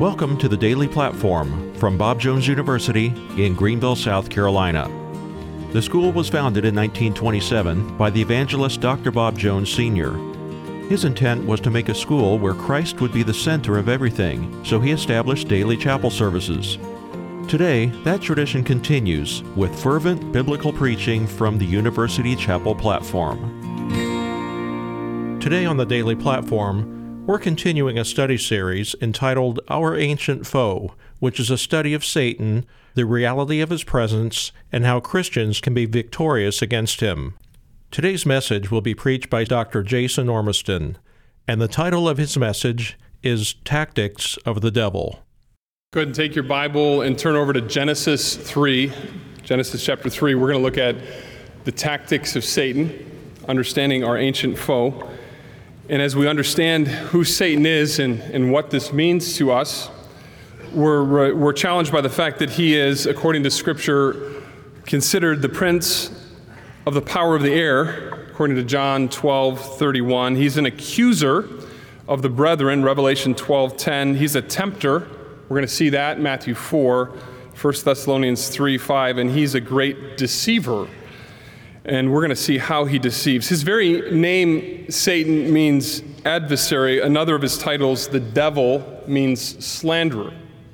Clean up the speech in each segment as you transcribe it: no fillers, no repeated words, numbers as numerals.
Welcome to the Daily Platform from Bob Jones University in Greenville, South Carolina. The school was founded in 1927 by the evangelist Dr. Bob Jones Sr. His intent was to make a school where Christ would be the center of everything, so he established daily chapel services. Today, that tradition continues with fervent biblical preaching from the University Chapel platform. Today on the Daily Platform, we're continuing a study series entitled Our Ancient Foe, which is a study of Satan, the reality of his presence, and how Christians can be victorious against him. Today's message will be preached by Dr. Jason Ormiston, and the title of his message is Tactics of the Devil. Go ahead and take your Bible and turn over to Genesis 3. Genesis chapter 3, we're going to look at the tactics of Satan, understanding our ancient foe. And as we understand who Satan is and what this means to us, we're challenged by the fact that he is, according to Scripture, considered the prince of the power of the air, according to John 12:31. He's an accuser of the brethren, Revelation 12:10. He's a tempter. We're going to see that in Matthew 4, 1 Thessalonians 3:5, and he's a great deceiver. And we're going to see how he deceives. His very name, Satan, means adversary. Another of his titles, the devil, means slanderer.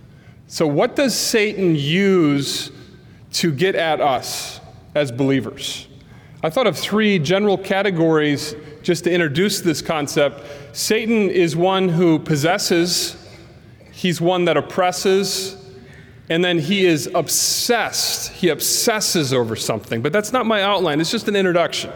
So what does Satan use to get at us as believers? I thought of three general categories just to introduce this concept. Satan is one who possesses, he's one that oppresses, and then he is obsessed. He obsesses over something. But that's not my outline. It's just an introduction.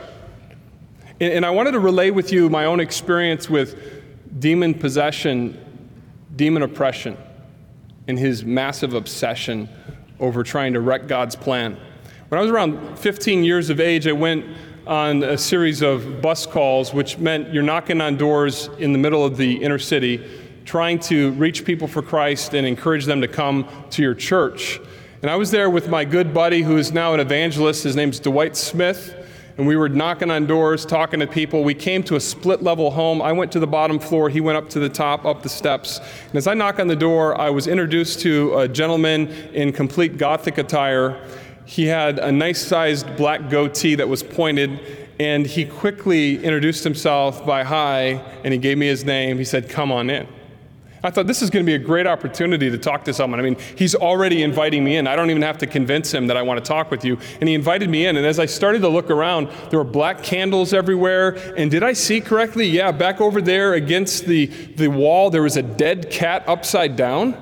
And I wanted to relay with you my own experience with demon possession, demon oppression, and his massive obsession over trying to wreck God's plan. When I was around 15 years of age, I went on a series of bus calls, which meant you're knocking on doors in the middle of the inner city, trying to reach people for Christ and encourage them to come to your church. And I was there with my good buddy who is now an evangelist. His name's Dwight Smith. And we were knocking on doors, talking to people. We came to a split-level home. I went to the bottom floor. He went up to the top, up the steps. And as I knock on the door, I was introduced to a gentleman in complete Gothic attire. He had a nice-sized black goatee that was pointed, and he quickly introduced himself by hi, and he gave me his name. He said, "Come on in." I thought this is going to be a great opportunity to talk to someone. I mean, he's already inviting me in. I don't even have to convince him that I want to talk with you. And he invited me in. And as I started to look around, there were black candles everywhere. And did I see correctly? Yeah, back over there against the wall, there was a dead cat upside down.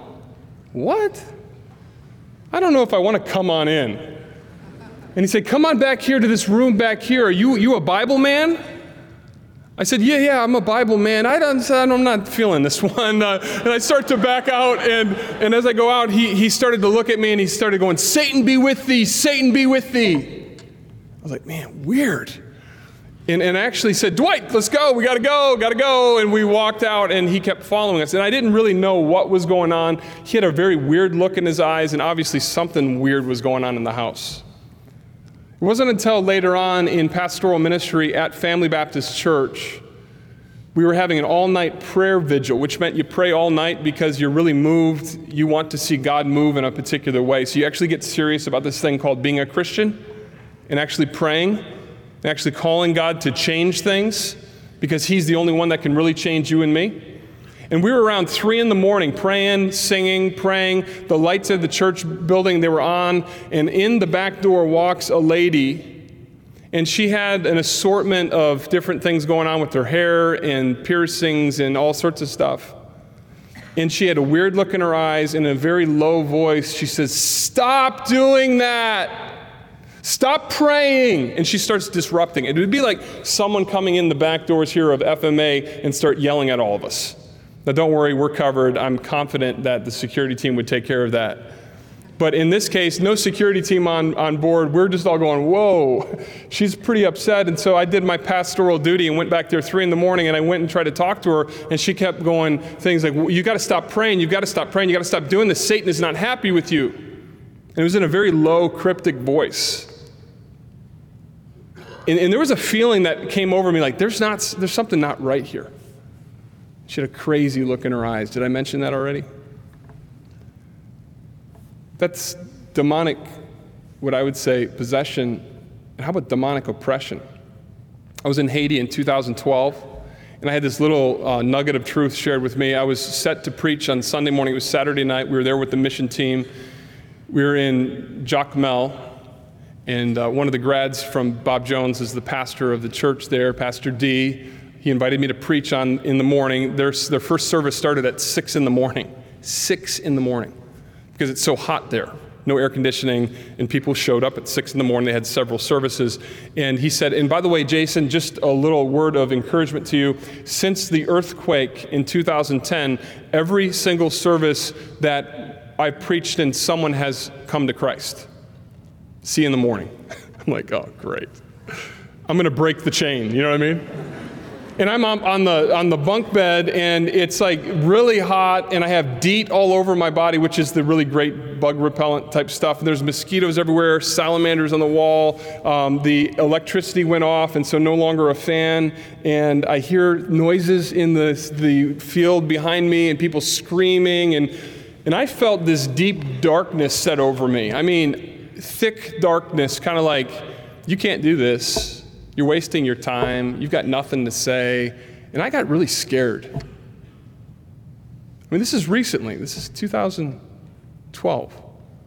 What? I don't know if I want to come on in. And he said, "Come on back here to this room back here. Are you a Bible man?" I said, yeah, I'm a Bible man. I'm not feeling this one. And I start to back out, and as I go out, he started to look at me, and he started going, "Satan be with thee, Satan be with thee." I was like, man, weird. And I actually said, "Dwight, let's go, we gotta go. And we walked out, and he kept following us. And I didn't really know what was going on. He had a very weird look in his eyes, and obviously something weird was going on in the house. It wasn't until later on in pastoral ministry at Family Baptist Church, we were having an all-night prayer vigil, which meant you pray all night because you're really moved. You want to see God move in a particular way. So you actually get serious about this thing called being a Christian and actually praying and actually calling God to change things because he's the only one that can really change you and me. And we were around 3 a.m. praying, singing, praying. The lights of the church building, they were on. And in the back door walks a lady. And she had an assortment of different things going on with her hair and piercings and all sorts of stuff. And she had a weird look in her eyes and a very low voice. She says, "Stop doing that. Stop praying." And she starts disrupting. It would be like someone coming in the back doors here of FMA and start yelling at all of us. Now, don't worry, we're covered. I'm confident that the security team would take care of that. But in this case, no security team on board. We're just all going, whoa, she's pretty upset. And so I did my pastoral duty and went back there 3 a.m. and I went and tried to talk to her. And she kept going things like, you got to stop praying. You've got to stop praying. You got to stop doing this. Satan is not happy with you. And it was in a very low, cryptic voice. And there was a feeling that came over me like, there's something not right here. She had a crazy look in her eyes. Did I mention that already? That's demonic, what I would say, possession. And how about demonic oppression? I was in Haiti in 2012, and I had this little nugget of truth shared with me. I was set to preach on Sunday morning. It was Saturday night. We were there with the mission team. We were in Jacmel, and one of the grads from Bob Jones is the pastor of the church there, Pastor D. He invited me to preach in the morning. Their first service started at 6 in the morning. 6 in the morning, because it's so hot there. No air conditioning, and people showed up at 6 in the morning. They had several services. And he said, and by the way, Jason, just a little word of encouragement to you. Since the earthquake in 2010, every single service that I preached in, someone has come to Christ. See you in the morning. I'm like, oh, great. I'm going to break the chain, you know what I mean? And I'm on the bunk bed, and it's like really hot, and I have DEET all over my body, which is the really great bug repellent type stuff. And there's mosquitoes everywhere, salamanders on the wall. The electricity went off, and so no longer a fan. And I hear noises in the field behind me, and people screaming, and I felt this deep darkness set over me. I mean, thick darkness, kind of like, you can't do this. You're wasting your time. You've got nothing to say. And I got really scared. I mean, this is recently. This is 2012.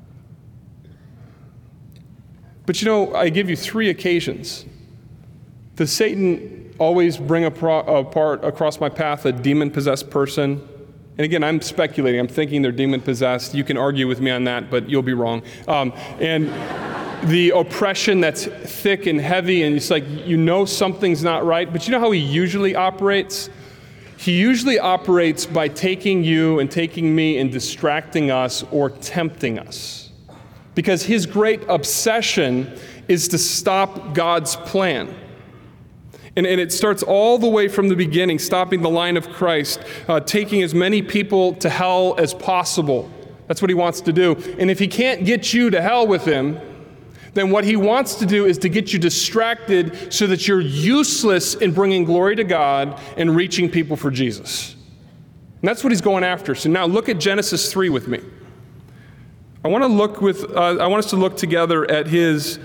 But you know, I give you 3 occasions. Does Satan always bring across my path a demon-possessed person? And again, I'm speculating. I'm thinking they're demon-possessed. You can argue with me on that, but you'll be wrong. And the oppression that's thick and heavy, and it's like, you know something's not right. But you know how he usually operates? He usually operates by taking you and taking me and distracting us or tempting us. Because his great obsession is to stop God's plan. And it starts all the way from the beginning, stopping the line of Christ, taking as many people to hell as possible. That's what he wants to do. And if he can't get you to hell with him, then what he wants to do is to get you distracted so that you're useless in bringing glory to God and reaching people for Jesus. And that's what he's going after. So now look at Genesis 3 with me. I want us to look together at his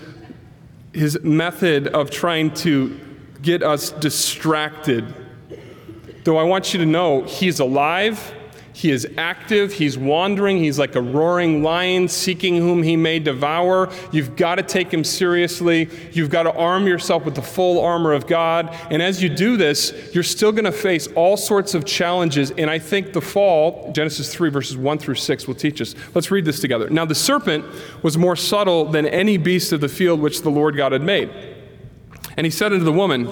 method of trying to get us distracted. Though I want you to know he's alive, he is active, he's wandering, he's like a roaring lion seeking whom he may devour. You've got to take him seriously. You've got to arm yourself with the full armor of God. And as you do this, you're still going to face all sorts of challenges. And I think the fall, Genesis 3 verses 1 through 6 will teach us. Let's read this together. Now the serpent was more subtle than any beast of the field which the Lord God had made. And he said unto the woman,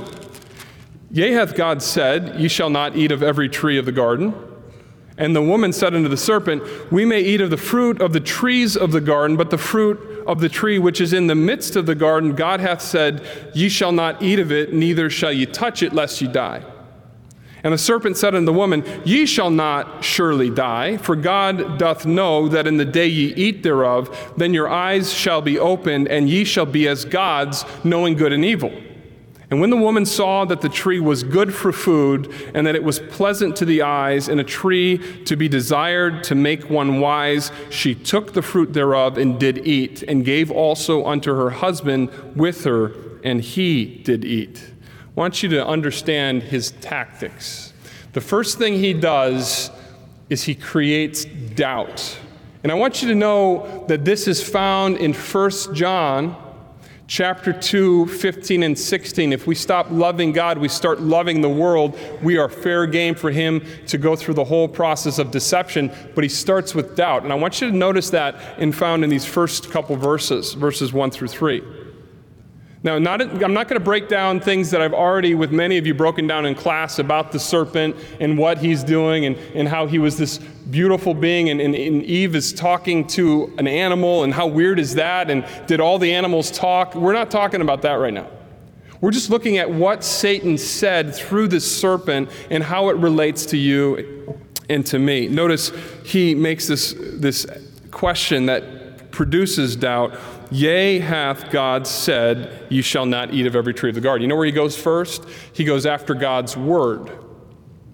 Yea, hath God said, Ye shall not eat of every tree of the garden? And the woman said unto the serpent, We may eat of the fruit of the trees of the garden, but the fruit of the tree which is in the midst of the garden, God hath said, Ye shall not eat of it, neither shall ye touch it, lest ye die. And the serpent said unto the woman, Ye shall not surely die, for God doth know that in the day ye eat thereof, then your eyes shall be opened, and ye shall be as gods, knowing good and evil. And when the woman saw that the tree was good for food, and that it was pleasant to the eyes, and a tree to be desired to make one wise, she took the fruit thereof and did eat, and gave also unto her husband with her, and he did eat. I want you to understand his tactics. The first thing he does is he creates doubt. And I want you to know that this is found in 1 John chapter 2, 15 and 16. If we stop loving God, we start loving the world, we are fair game for him to go through the whole process of deception, but he starts with doubt. And I want you to notice that found in these first couple verses 1 through 3. Now, I'm not going to break down things that I've already, with many of you, broken down in class about the serpent and what he's doing and how he was this beautiful being and Eve is talking to an animal and how weird is that, and did all the animals talk? We're not talking about that right now. We're just looking at what Satan said through this serpent and how it relates to you and to me. Notice he makes this question that produces doubt. Yea, hath God said, Ye shall not eat of every tree of the garden. You know where he goes first? He goes after God's word.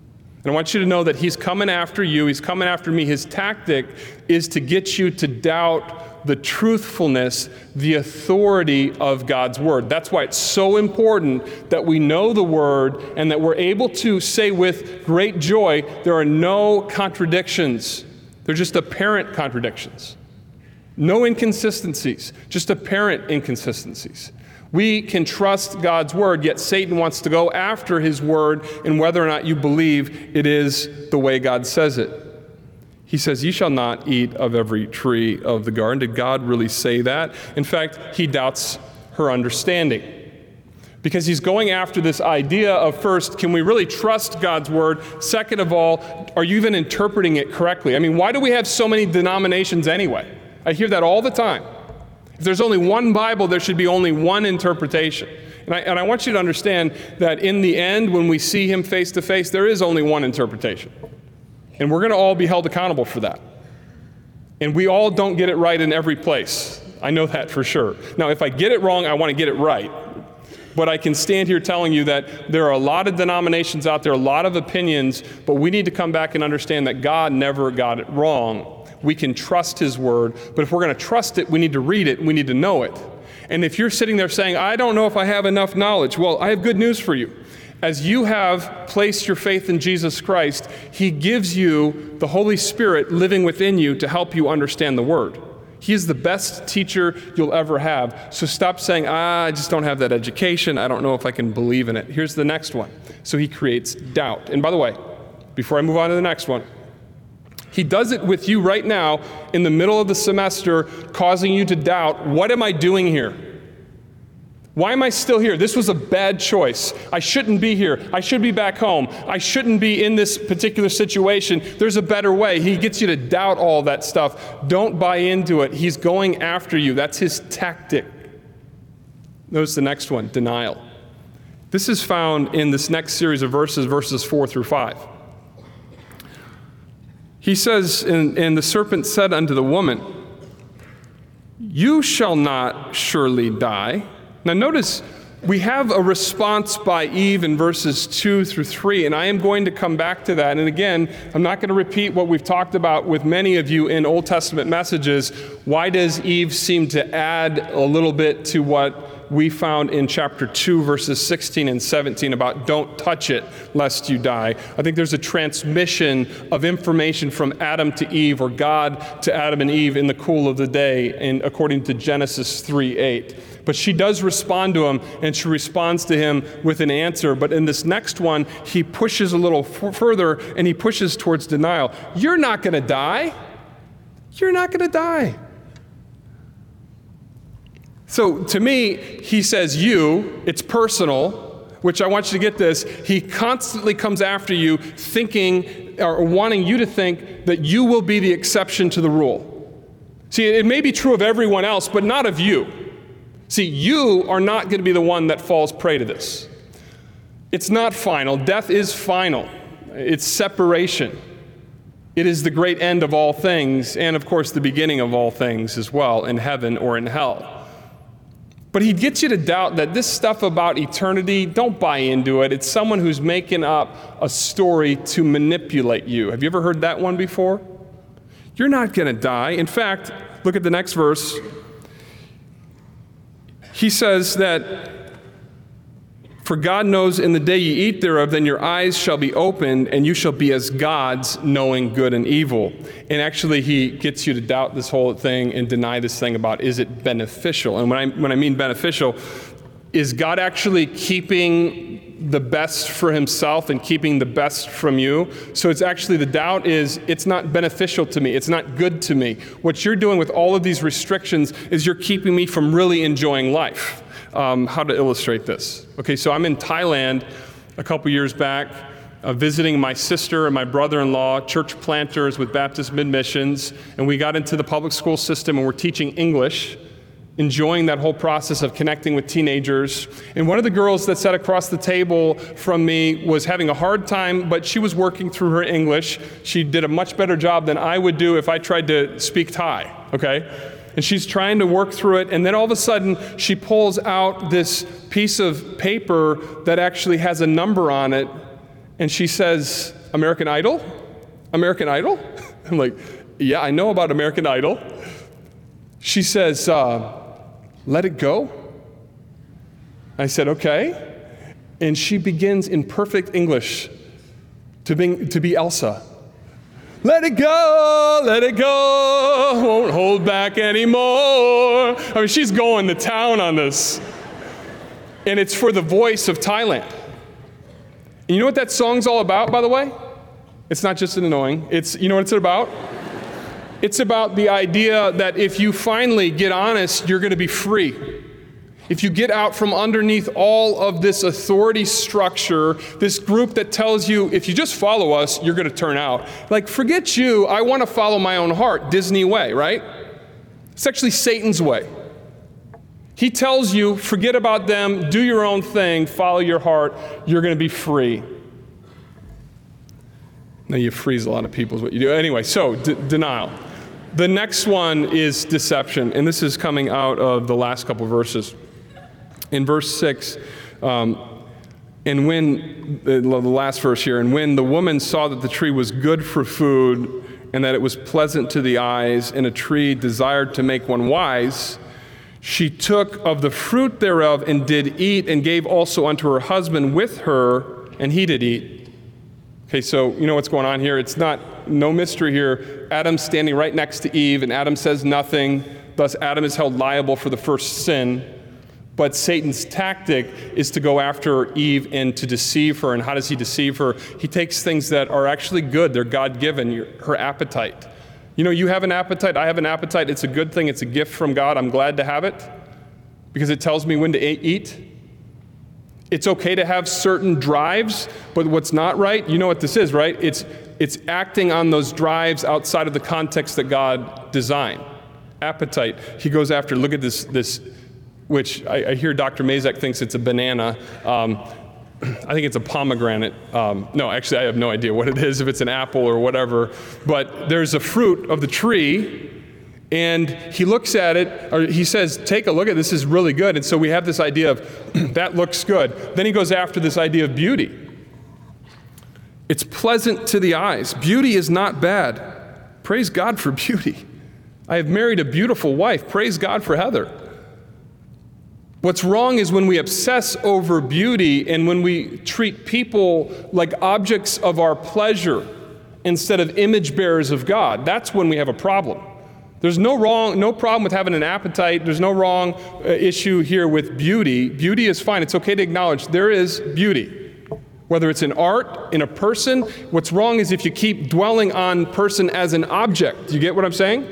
And I want you to know that he's coming after you. He's coming after me. His tactic is to get you to doubt the truthfulness, the authority of God's word. That's why it's so important that we know the word and that we're able to say with great joy, there are no contradictions. They're just apparent contradictions. No inconsistencies, just apparent inconsistencies. We can trust God's word, yet Satan wants to go after his word and whether or not you believe it is the way God says it. He says, "Ye shall not eat of every tree of the garden." Did God really say that? In fact, he doubts her understanding. Because he's going after this idea of, first, can we really trust God's word? Second of all, are you even interpreting it correctly? I mean, why do we have so many denominations anyway? I hear that all the time. If there's only one Bible, there should be only one interpretation. And I want you to understand that in the end, when we see him face to face, there is only one interpretation. And we're going to all be held accountable for that. And we all don't get it right in every place. I know that for sure. Now, if I get it wrong, I want to get it right. But I can stand here telling you that there are a lot of denominations out there, a lot of opinions, but we need to come back and understand that God never got it wrong. We can trust his word, but if we're going to trust it, we need to read it, and we need to know it. And if you're sitting there saying, I don't know if I have enough knowledge, well, I have good news for you. As you have placed your faith in Jesus Christ, he gives you the Holy Spirit living within you to help you understand the word. He is the best teacher you'll ever have. So stop saying, I just don't have that education. I don't know if I can believe in it. Here's the next one. So he creates doubt. And by the way, before I move on to the next one, he does it with you right now in the middle of the semester, causing you to doubt, what am I doing here? Why am I still here? This was a bad choice. I shouldn't be here. I should be back home. I shouldn't be in this particular situation. There's a better way. He gets you to doubt all that stuff. Don't buy into it. He's going after you. That's his tactic. Notice the next one, denial. This is found in this next series of verses, verses 4 through 5. He says, and the serpent said unto the woman, you shall not surely die. Now notice, we have a response by Eve in verses 2 through 3, and I am going to come back to that. And again, I'm not going to repeat what we've talked about with many of you in Old Testament messages. Why does Eve seem to add a little bit to what we found in chapter 2, verses 16 and 17 about don't touch it lest you die? I think there's a transmission of information from Adam to Eve, or God to Adam and Eve in the cool of the day, and according to Genesis 3:8. But she does respond to him, and she responds to him with an answer. But in this next one, he pushes a little further, and he pushes towards denial. You're not going to die. You're not going to die. So to me, he says you, it's personal, which I want you to get this. He constantly comes after you thinking or wanting you to think that you will be the exception to the rule. See, it may be true of everyone else, but not of you. See, you are not going to be the one that falls prey to this. It's not final. Death is final. It's separation. It is the great end of all things, and of course the beginning of all things as well, in heaven or in hell. But he gets you to doubt that this stuff about eternity, don't buy into it. It's someone who's making up a story to manipulate you. Have you ever heard that one before? You're not going to die. In fact, look at the next verse. He says that, for God knows in the day ye eat thereof, then your eyes shall be opened, and you shall be as gods, knowing good and evil. And actually, he gets you to doubt this whole thing and deny this thing about, is it beneficial? And when I mean beneficial, is God actually keeping the best for himself and keeping the best from you? So it's actually, the doubt is, it's not beneficial to me. It's not good to me. What you're doing with all of these restrictions is you're keeping me from really enjoying life. How to illustrate this. Okay, so I'm in Thailand a couple years back, visiting my sister and my brother-in-law, church planters with Baptist Mid-Missions, and we got into the public school system and we're teaching English, enjoying that whole process of connecting with teenagers. And one of the girls that sat across the table from me was having a hard time, but she was working through her English. She did a much better job than I would do if I tried to speak Thai, okay? And she's trying to work through it, and then all of a sudden, she pulls out this piece of paper that actually has a number on it, and she says, American Idol? American Idol? I'm like, yeah, I know about American Idol. She says, let it go. I said, okay. And she begins in perfect English to be Elsa. Let it go, won't hold back anymore. I mean, she's going to town on this. And it's for the Voice of Thailand. And you know what that song's all about, by the way? It's not just an annoying. You know what it's about? It's about the idea that if you finally get honest, you're going to be free. If you get out from underneath all of this authority structure, this group that tells you, if you just follow us, you're going to turn out. Like, forget you, I want to follow my own heart, Disney way, right? It's actually Satan's way. He tells you, forget about them, do your own thing, follow your heart, you're going to be free. Now you freeze a lot of people is what you do. Anyway, so denial. The next one is deception, and this is coming out of the last couple verses. In verse 6, and when, the last verse here, and when the woman saw that the tree was good for food, and that it was pleasant to the eyes, and a tree desired to make one wise, she took of the fruit thereof and did eat, and gave also unto her husband with her, and he did eat. Okay, so you know what's going on here? It's no mystery here. Adam's standing right next to Eve, and Adam says nothing. Thus, Adam is held liable for the first sin. But Satan's tactic is to go after Eve and to deceive her. And how does he deceive her? He takes things that are actually good. They're God-given, her appetite. You know, you have an appetite, I have an appetite. It's a good thing. It's a gift from God. I'm glad to have it because it tells me when to eat. It's okay to have certain drives, but what's not right, you know what this is, right? It's acting on those drives outside of the context that God designed. Appetite. He goes after, look at this which I hear Dr. Mazak thinks it's a banana. I think it's a pomegranate. No, actually, I have no idea what it is, if it's an apple or whatever. But there's a fruit of the tree, and he looks at it, or he says, take a look at this, this is really good. And so we have this idea of, that looks good. Then he goes after this idea of beauty. It's pleasant to the eyes. Beauty is not bad. Praise God for beauty. I have married a beautiful wife. Praise God for Heather. What's wrong is when we obsess over beauty and when we treat people like objects of our pleasure instead of image bearers of God. That's when we have a problem. There's no problem with having an appetite. There's no wrong issue here with beauty. Beauty is fine. It's okay to acknowledge there is beauty. Whether it's in art, in a person, what's wrong is if you keep dwelling on person as an object. Do you get what I'm saying?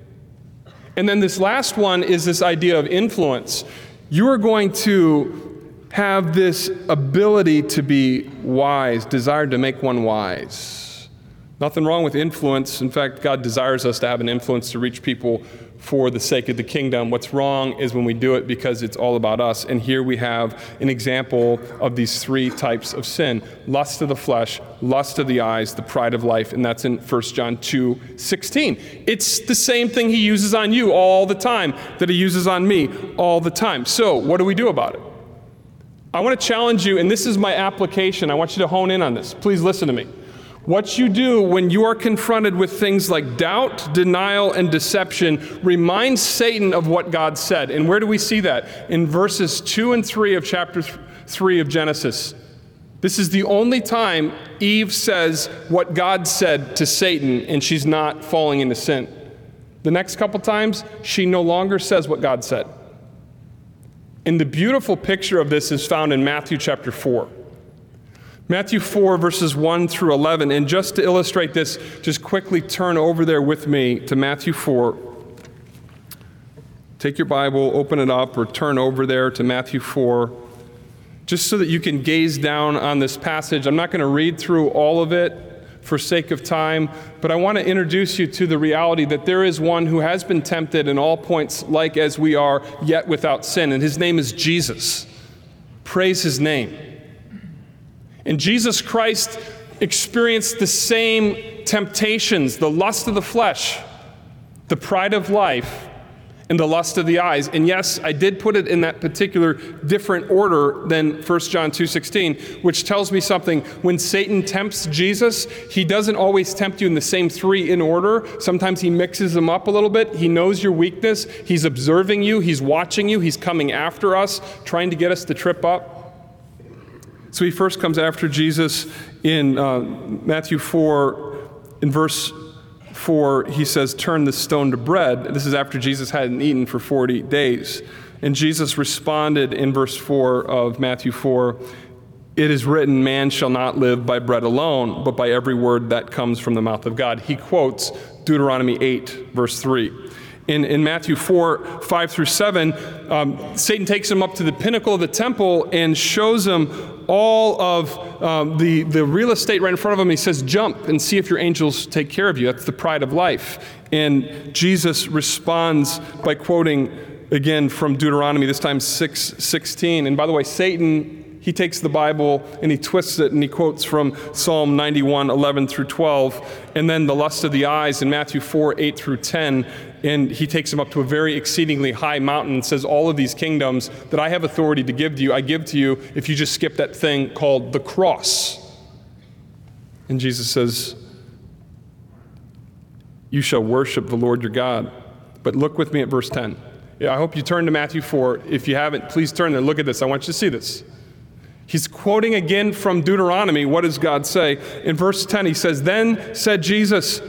And then this last one is this idea of influence. You are going to have this ability to be wise, desired to make one wise. Nothing wrong with influence. In fact, God desires us to have an influence to reach people for the sake of the kingdom. What's wrong is when we do it because it's all about us. And here we have an example of these three types of sin. Lust of the flesh, lust of the eyes, the pride of life. And that's in 1 John 2:16. It's the same thing he uses on you all the time that he uses on me all the time. So what do we do about it? I want to challenge you, and this is my application. I want you to hone in on this. Please listen to me. What you do when you are confronted with things like doubt, denial, and deception reminds Satan of what God said. And where do we see that? In verses 2 and 3 of chapter 3 of Genesis. This is the only time Eve says what God said to Satan, and she's not falling into sin. The next couple times, she no longer says what God said. And the beautiful picture of this is found in Matthew chapter 4. Matthew 4, verses 1 through 11. And just to illustrate this, just quickly turn over there with me to Matthew 4. Take your Bible, open it up, or turn over there to Matthew 4, just so that you can gaze down on this passage. I'm not going to read through all of it for sake of time, but I want to introduce you to the reality that there is one who has been tempted in all points like as we are, yet without sin, and his name is Jesus. Praise his name. And Jesus Christ experienced the same temptations, the lust of the flesh, the pride of life, and the lust of the eyes. And yes, I did put it in that particular different order than 1 John 2:16, which tells me something. When Satan tempts Jesus, he doesn't always tempt you in the same three in order. Sometimes he mixes them up a little bit. He knows your weakness. He's observing you. He's watching you. He's coming after us, trying to get us to trip up. So he first comes after Jesus in Matthew 4, in verse 4, he says, turn the stone to bread. This is after Jesus hadn't eaten for 40 days. And Jesus responded in verse 4 of Matthew 4, it is written, man shall not live by bread alone, but by every word that comes from the mouth of God. He quotes Deuteronomy 8, verse 3. In Matthew 4, 5 through 7, Satan takes him up to the pinnacle of the temple and shows him all of the real estate right in front of him. He says, jump and see if your angels take care of you. That's the pride of life. And Jesus responds by quoting again from Deuteronomy, this time 6:16. And by the way, Satan, he takes the Bible and he twists it and he quotes from Psalm 91, 11 through 12, and then the lust of the eyes in Matthew 4, 8 through 10. And he takes him up to a very exceedingly high mountain and says, all of these kingdoms that I have authority to give to you, I give to you if you just skip that thing called the cross. And Jesus says, you shall worship the Lord your God. But look with me at verse 10. I hope you turn to Matthew 4. If you haven't, please turn there. Look at this. I want you to see this. He's quoting again from Deuteronomy. What does God say? In verse 10, he says, then said Jesus,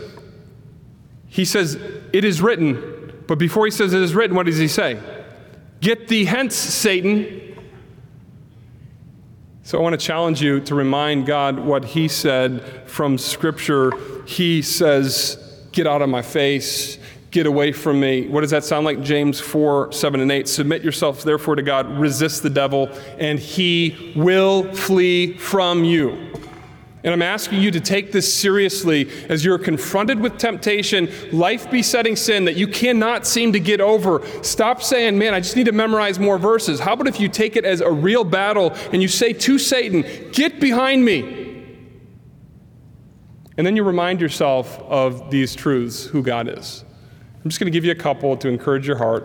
he says, it is written. But before he says it is written, what does he say? Get thee hence, Satan. So I want to challenge you to remind God what he said from Scripture. He says, get out of my face. Get away from me. What does that sound like? James 4, 7 and 8. Submit yourselves therefore to God. Resist the devil, and he will flee from you. And I'm asking you to take this seriously as you're confronted with temptation, life-besetting sin that you cannot seem to get over. Stop saying, man, I just need to memorize more verses. How about if you take it as a real battle and you say to Satan, get behind me. And then you remind yourself of these truths, who God is. I'm just going to give you a couple to encourage your heart.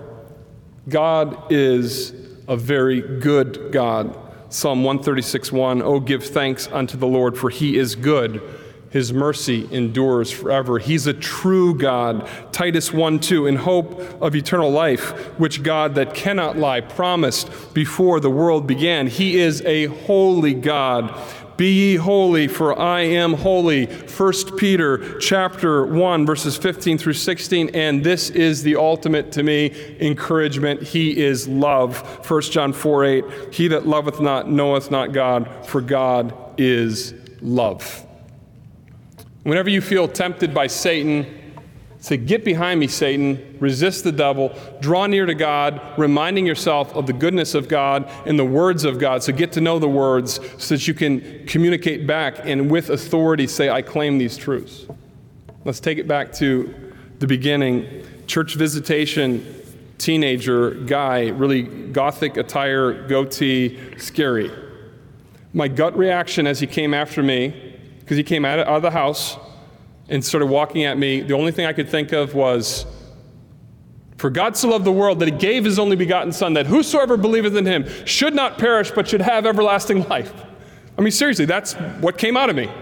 God is a very good God. Psalm 136:1, oh, give thanks unto the Lord, for he is good. His mercy endures forever. He's a true God. Titus 1:2, in hope of eternal life, which God that cannot lie promised before the world began. He is a holy God. Be ye holy, for I am holy. 1 Peter chapter 1, verses 15 through 16. And this is the ultimate, to me, encouragement. He is love. 1 John 4, 8. He that loveth not knoweth not God, for God is love. Whenever you feel tempted by Satan, say, get behind me, Satan. Resist the devil. Draw near to God, reminding yourself of the goodness of God and the words of God. So get to know the words so that you can communicate back and with authority say, I claim these truths. Let's take it back to the beginning. Church visitation, teenager, guy, really gothic attire, goatee, scary. My gut reaction as he came after me, because he came out of the house and started walking at me, the only thing I could think of was, for God so loved the world that he gave his only begotten Son, that whosoever believeth in him should not perish, but should have everlasting life. I mean, seriously, that's what came out of me.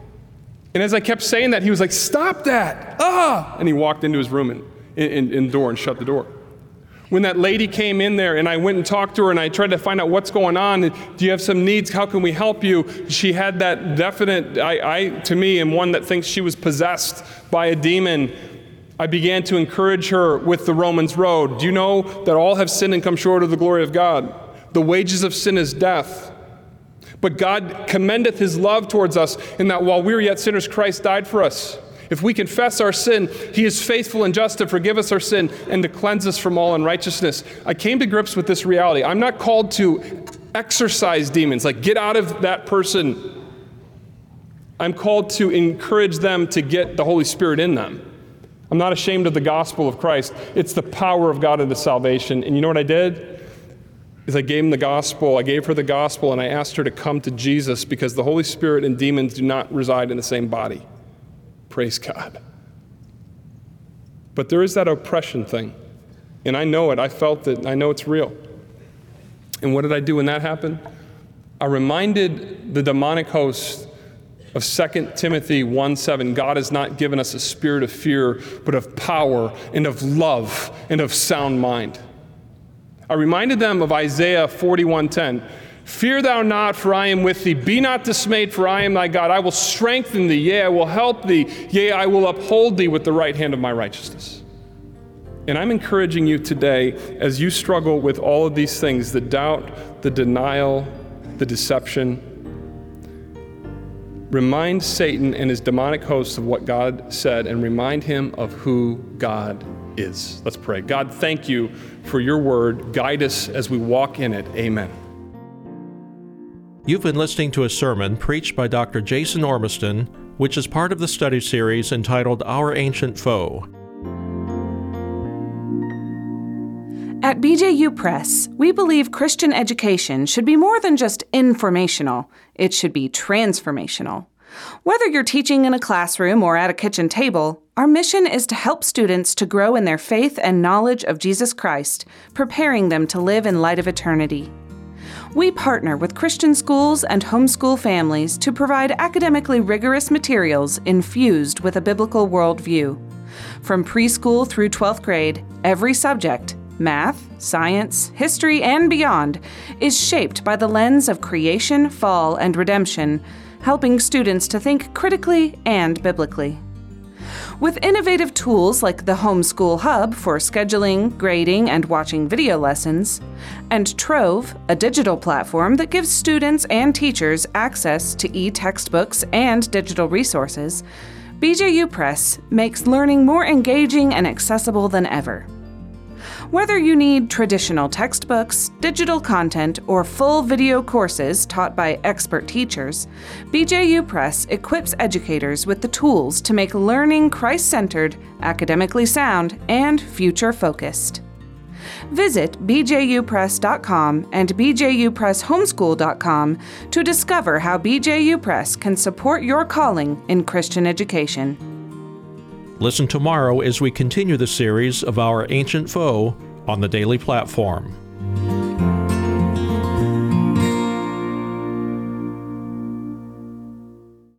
And as I kept saying that, he was like, stop that! Ah! And he walked into his room and door and shut the door. When that lady came in there and I went and talked to her and I tried to find out what's going on, and do you have some needs? How can we help you? She had that definite, I to me, am one that thinks she was possessed by a demon. I began to encourage her with the Romans road. Do you know that all have sinned and come short of the glory of God? The wages of sin is death. But God commendeth his love towards us in that while we were yet sinners, Christ died for us. If we confess our sin, he is faithful and just to forgive us our sin and to cleanse us from all unrighteousness. I came to grips with this reality. I'm not called to exorcise demons, like get out of that person. I'm called to encourage them to get the Holy Spirit in them. I'm not ashamed of the gospel of Christ. It's the power of God into salvation. And you know what I did? Is I gave him the gospel. I gave her the gospel, and I asked her to come to Jesus because the Holy Spirit and demons do not reside in the same body. Praise God. But there is that oppression thing. And I know it. I felt it. I know it's real. And what did I do when that happened? I reminded the demonic host of 2 Timothy 1:7, God has not given us a spirit of fear, but of power and of love and of sound mind. I reminded them of Isaiah 41:10. Fear thou not, for I am with thee. Be not dismayed, for I am thy God. I will strengthen thee. Yea, I will help thee. Yea, I will uphold thee with the right hand of my righteousness. And I'm encouraging you today, as you struggle with all of these things, the doubt, the denial, the deception, remind Satan and his demonic hosts of what God said and remind him of who God is. Let's pray. God, thank you for your word. Guide us as we walk in it. Amen. You've been listening to a sermon preached by Dr. Jason Ormiston, which is part of the study series entitled Our Ancient Foe. At BJU Press, we believe Christian education should be more than just informational. It should be transformational. Whether you're teaching in a classroom or at a kitchen table, our mission is to help students to grow in their faith and knowledge of Jesus Christ, preparing them to live in light of eternity. We partner with Christian schools and homeschool families to provide academically rigorous materials infused with a biblical worldview. From preschool through 12th grade, every subject, math, science, history, and beyond, is shaped by the lens of creation, fall, and redemption, helping students to think critically and biblically. With innovative tools like the Homeschool Hub for scheduling, grading, and watching video lessons, and Trove, a digital platform that gives students and teachers access to e-textbooks and digital resources, BJU Press makes learning more engaging and accessible than ever. Whether you need traditional textbooks, digital content, or full video courses taught by expert teachers, BJU Press equips educators with the tools to make learning Christ-centered, academically sound, and future-focused. Visit bjupress.com and bjupresshomeschool.com to discover how BJU Press can support your calling in Christian education. Listen tomorrow as we continue the series of Our Ancient Foe on the Daily Platform.